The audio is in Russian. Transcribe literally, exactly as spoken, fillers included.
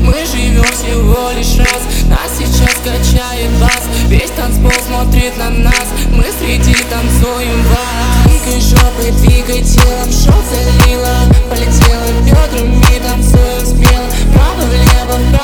Мы живем всего лишь раз, нас сейчас качает бас. Весь танцпол смотрит на нас, мы среди танцуем вас. Двигай жопой, двигай телом, шоу залила. Полетела бедрами, танцуем смело, право-влево.